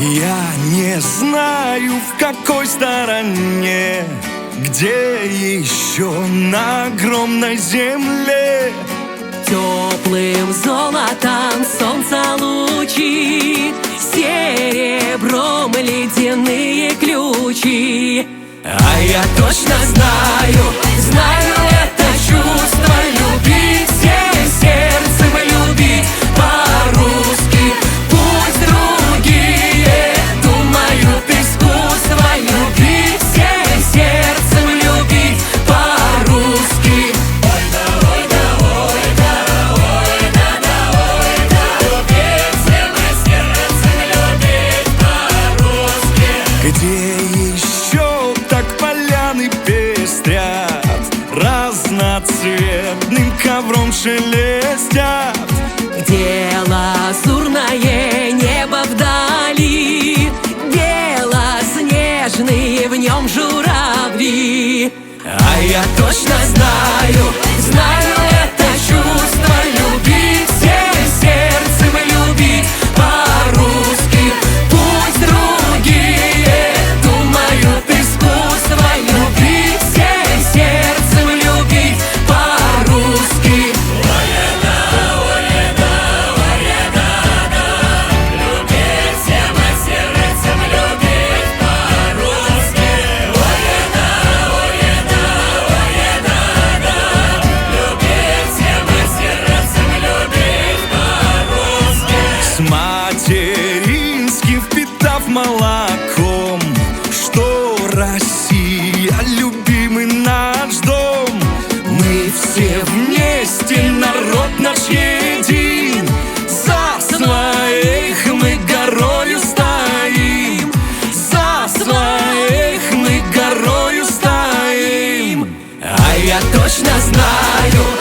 Я не знаю, в какой стороне, где еще на огромной земле теплым золотом солнца лучи, серебром ледяные ключи. А я точно знаю, это чувство любить, всем сердцем любить по-русски. Пусть другие думают искусство любить, всем сердцем любить по-русски. Ой да, ой да, ой да, ой да, да, ой да. Любить всем сердцем любить по-русски. Где еще так поляны пестрят, разноцветным ковром шелестят, где лазурное небо вдали, белоснежные в нем журавли. А я точно знаю, это чувство любить, всем сердцем любить по-русски. Пусть другие думают искусство любить, всем сердцем любить по-русски. с материнским впитав молоком, что Россия любимый наш дом. Мы все вместе, народ наш един, за своих мы горою стоим, за своих мы горою стоим. А я точно знаю,